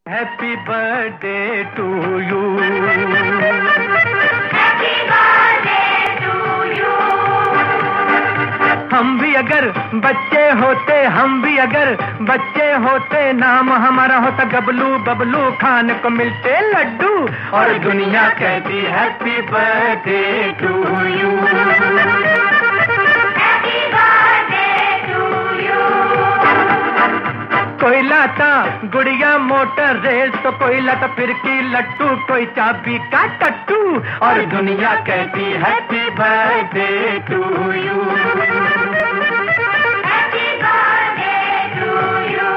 Happy birthday to you. Happy birthday to you. हम भी अगर बच्चे होते, हम भी अगर बच्चे होते, नाम हमारा होता गबलू बबलू, खाने को मिलते लड्डू और दुनिया कहती happy birthday to you. Happy birthday to you. कोई लाता गुड़िया मोटर रेस तो कोई लाता फिरकी लट्टू, कोई चाबी का टट्टू और दुनिया कहती happy birthday to you. Happy birthday to you.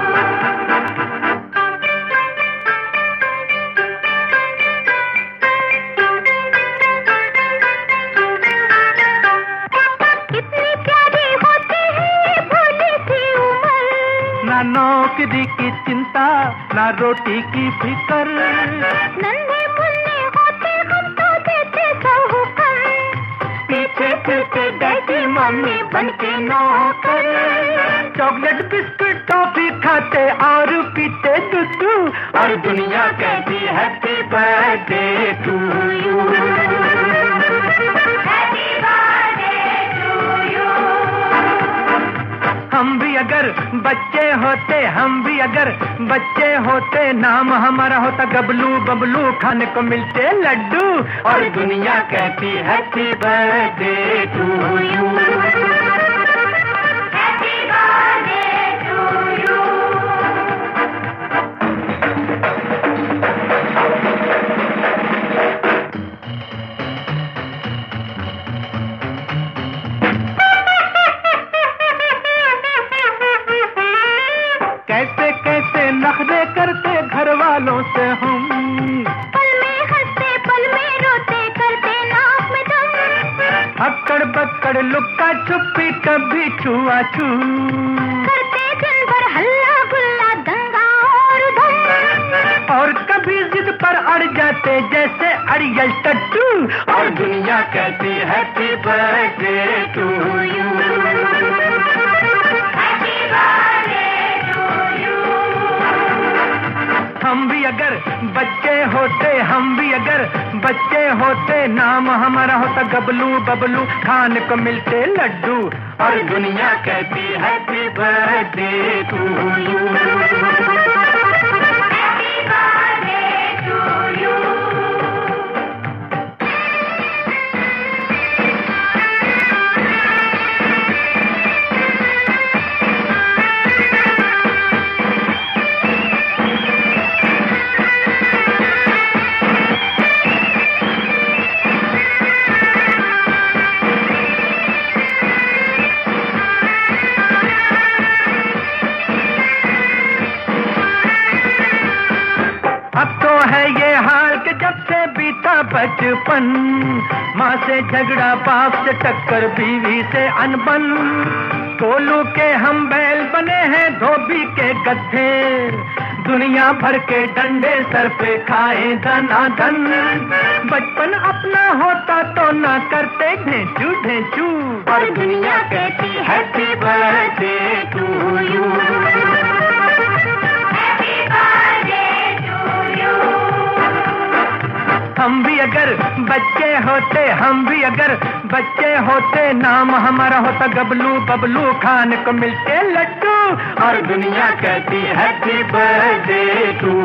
कितनी प्यारी होती है भोली सी उम्र, ना नौकरी की चिंता ना रोटी की फिकर, नन्हे मुन्ने होते हम तो देते सहूकर, पीछे फिरते डैडी मम्मी बनके नौकर, चॉकलेट बिस्कुट टॉफी खाते और पीते दूध और दुनिया कहती happy birthday to you. Happy birthday to you. हम भी अगर बच्चे होते, हम भी अगर बच्चे होते, नाम हमारा होता गबलू बबलू, खाने को मिलते लड्डू और दुनिया कहती happy birthday to you. Happy birthday to you. कैसे कैसे नखरे करते घर वालों से हम, पल में हंसते पल में रोते, करते नाक में दम, अक्कड़ बक्कड़ लुक्का छुपी कभी छुआ छू, करते दिन भर हल्ला गुल्ला दंगा और धम, और कभी जिद पर अड़ जाते जैसे अड़ियल टट्टू और दुनिया कहती happy birthday to you. Happy birthday to you. हम भी अगर बच्चे होते, हम भी अगर बच्चे होते, नाम हमारा होता गबलू बबलू, खाने को मिलते लड्डू और दुनिया कहती happy birthday to you. Happy birthday to you. अब तो है ये हाल कि जब से बीता बचपन, माँ से झगड़ा बाप से टक्कर बीवी से अनबन, कोलू के हम बैल बने हैं धोबी के गद्धे, दुनिया भर के डंडे सर पे खाए धनाधन, बचपन अपना होता तो ना करते ढेंचू ढेंचू और दुनिया कहती happy birthday to you. Happy birthday to you. हम भी अगर बच्चे होते, हम भी अगर बच्चे होते, नाम हमारा होता गबलू बबलू, खाने को मिलते लड्डू और दुनिया कहती हैप्पी बर्थडे टू